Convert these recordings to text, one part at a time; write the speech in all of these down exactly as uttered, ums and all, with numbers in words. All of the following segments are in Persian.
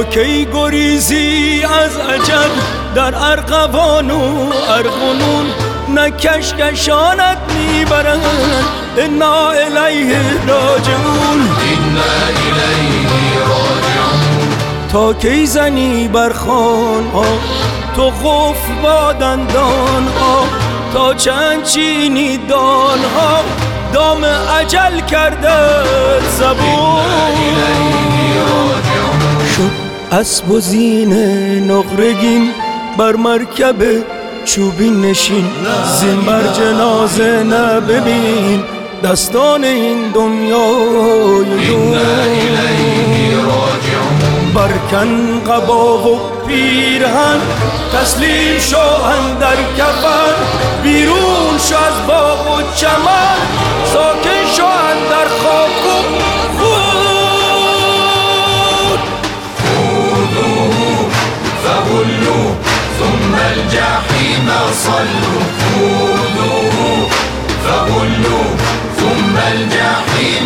کی گریزی از اجل در ارغوان و ارغنون، نه کشکشانت میبرند انا الیه راجعون. انا الیه راجعون. تا کی زنی بر خوان ها تو قفل با دندان ها، تا چند چینی دان ها دام اجل کرده زبون. شد اسب و زین نقرگین بر مرکب چوبین نشین، زین بر جنازه نببین دستان این دنیای دون. برکن قبا و پیرهن تسلیم شو اندر کفن، بیرون شو از باغ و چمن ساکن شو اندر خاک و خون. خذوه فغلوه ثم الجحیم صلوه. خذوه فغلوه ثم الجحیم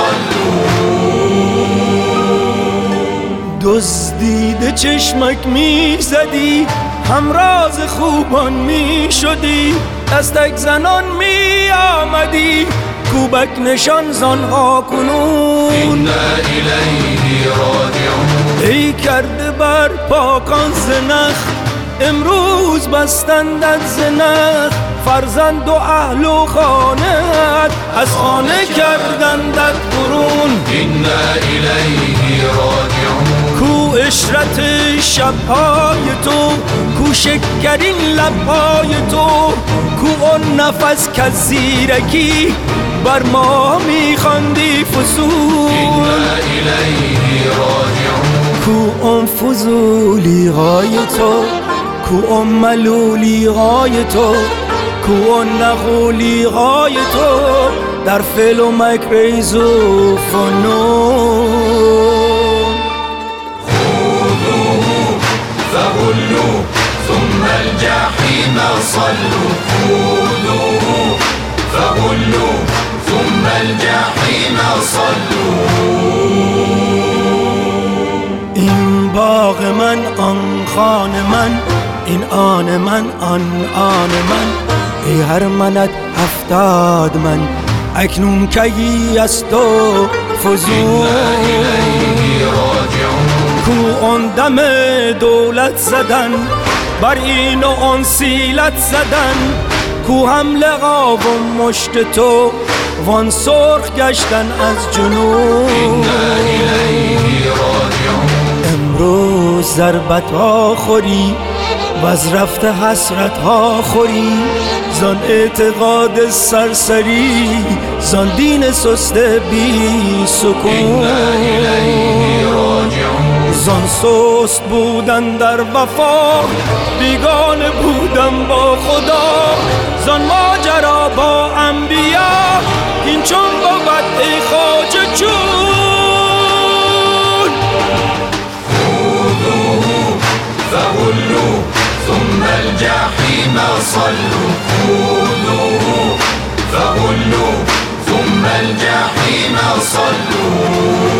صلوه. دزدیده چشمک می زدی، همراز خوبان می شدی، دستک زنان می آمدی، کوبک نشان زنها کنون. انا الیه راجعون. ای کرده بر پاکان زنخ امروز بستندت زنخ، فرزند و اهل و خانت از خانه کردندت برون. انا الیه راجعون. کو اشرت شبهای تو، کو شکرین لبهای تو، کو اون نفس که زیرکی بر ما میخواندی فضول. انا الیه راجعون. کو اون فضولی های تو، کو اون ملولی های تو، کو اون نغولی های تو در فعل و مکر و فنون. فغلوه ثم الجحیم صلوه. خذوه فغلوه ثم الجحیم صلوه. این باغ من آن خان من، این آن من آن آن من، ای هر منت هفتاد من اکنون کی است و فزون. کو آن دم دولت زدن بر این و آن سیلت زدن، کو حمله و مشت تو وان سرخ گشتن از جنون. امروز ضربت ها خوری و از رفته حسرت ها خوری، زان اعتقاد سرسری زان دین سست بی سکون. زان سست بودن در وفا بیگانه بودم با خدا، زان ماجرا با انبیا این چون بود ای خواجه چون. خذوه فغلوه ثم الجحیم صلوه. خذوه فغلوه ثم الجحیم صلوه.